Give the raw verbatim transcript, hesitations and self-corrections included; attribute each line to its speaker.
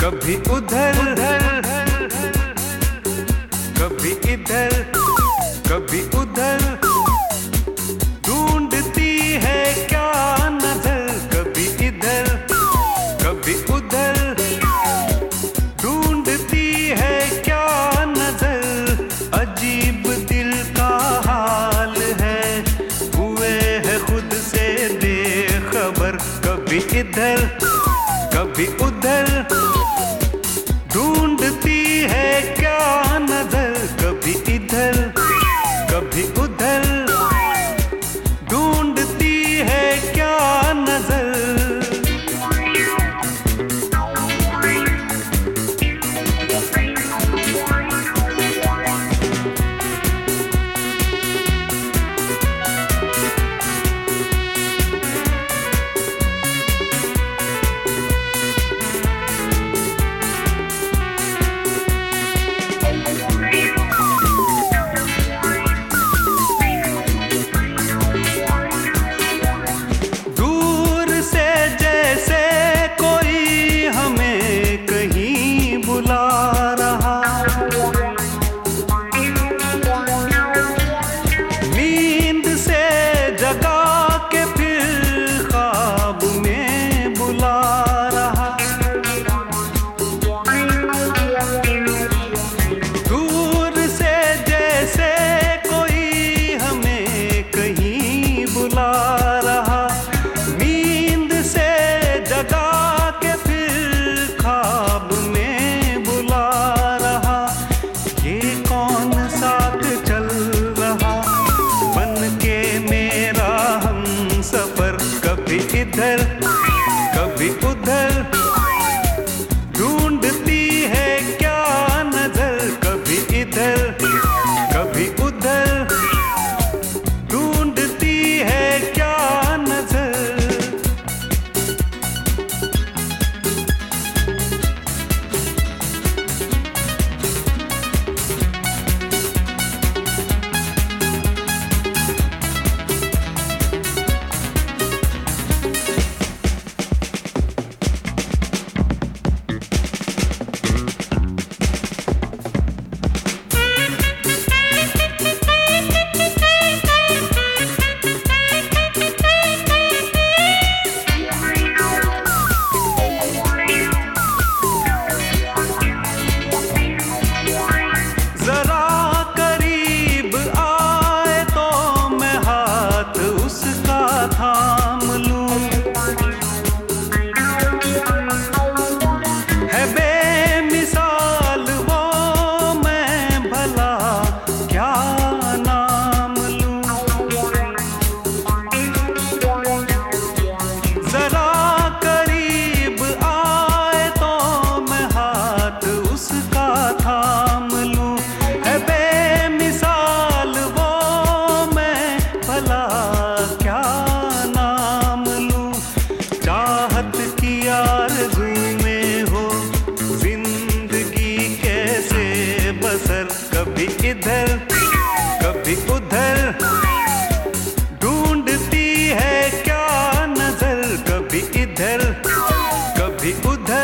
Speaker 1: कभी उधर कभी इधर कभी उधर ढूंढती है क्या नजर। कभी इधर कभी उधर ढूंढती है क्या नजर। अजीब दिल का हाल है, हुए है खुद से बेखबर। कभी इधर कभी उधर ढूंढती है क्या नजर। कभी इधर कभी उधर ढूंढती है क्या नजर। इधर कभी उधर ढूंढती है क्या नजर। कभी इधर कभी उधर ढूंढती है क्या नजर। कभी इधर कभी उधर ढूंढती है क्या नजर। कभी इधर कभी उधर